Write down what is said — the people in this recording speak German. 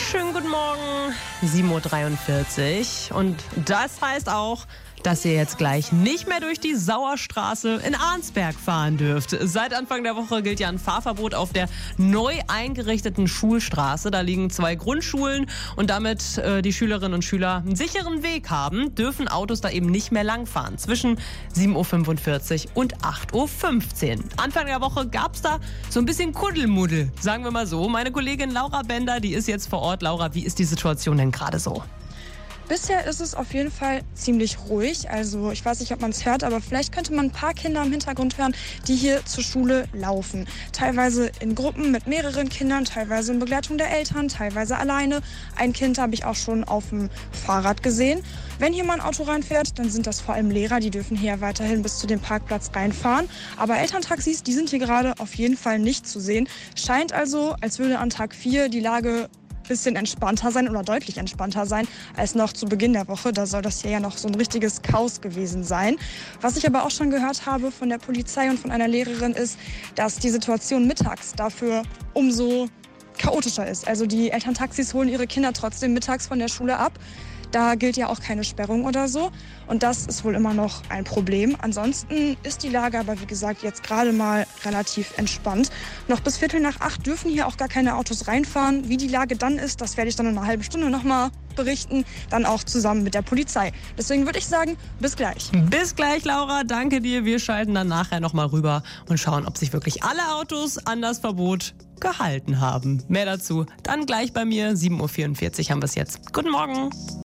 Schönen guten Morgen, 7:43 Uhr. Und das heißt auch, dass ihr jetzt gleich nicht mehr durch die Sauerstraße in Arnsberg fahren dürft. Seit Anfang der Woche gilt ja ein Fahrverbot auf der neu eingerichteten Schulstraße. Da liegen 2 Grundschulen und damit die Schülerinnen und Schüler einen sicheren Weg haben, dürfen Autos da eben nicht mehr langfahren. Zwischen 7:45 Uhr und 8:15 Uhr. Anfang der Woche gab es da so ein bisschen Kuddelmuddel, sagen wir mal so. Meine Kollegin Laura Bender, die ist jetzt vor Ort. Laura, wie ist die Situation denn gerade so? Bisher ist es auf jeden Fall ziemlich ruhig. Also ich weiß nicht, ob man es hört, aber vielleicht könnte man ein paar Kinder im Hintergrund hören, die hier zur Schule laufen. Teilweise in Gruppen mit mehreren Kindern, teilweise in Begleitung der Eltern, teilweise alleine. Ein Kind habe ich auch schon auf dem Fahrrad gesehen. Wenn hier mal ein Auto reinfährt, dann sind das vor allem Lehrer, die dürfen hier weiterhin bis zu dem Parkplatz reinfahren. Aber Elterntaxis, die sind hier gerade auf jeden Fall nicht zu sehen. Scheint also, als würde an Tag 4 die Lage bisschen entspannter sein oder deutlich entspannter sein als noch zu Beginn der Woche. Da soll das hier ja noch so ein richtiges Chaos gewesen sein. Was ich aber auch schon gehört habe von der Polizei und von einer Lehrerin ist, dass die Situation mittags dafür umso chaotischer ist. Also die Elterntaxis holen ihre Kinder trotzdem mittags von der Schule ab. Da gilt ja auch keine Sperrung oder so. Und das ist wohl immer noch ein Problem. Ansonsten ist die Lage aber, wie gesagt, jetzt gerade mal relativ entspannt. Noch bis 7:45 dürfen hier auch gar keine Autos reinfahren. Wie die Lage dann ist, das werde ich dann in einer halben Stunde nochmal berichten. Dann auch zusammen mit der Polizei. Deswegen würde ich sagen, bis gleich. Bis gleich, Laura. Danke dir. Wir schalten dann nachher nochmal rüber und schauen, ob sich wirklich alle Autos an das Verbot gehalten haben. Mehr dazu dann gleich bei mir. 7:44 Uhr haben wir es jetzt. Guten Morgen.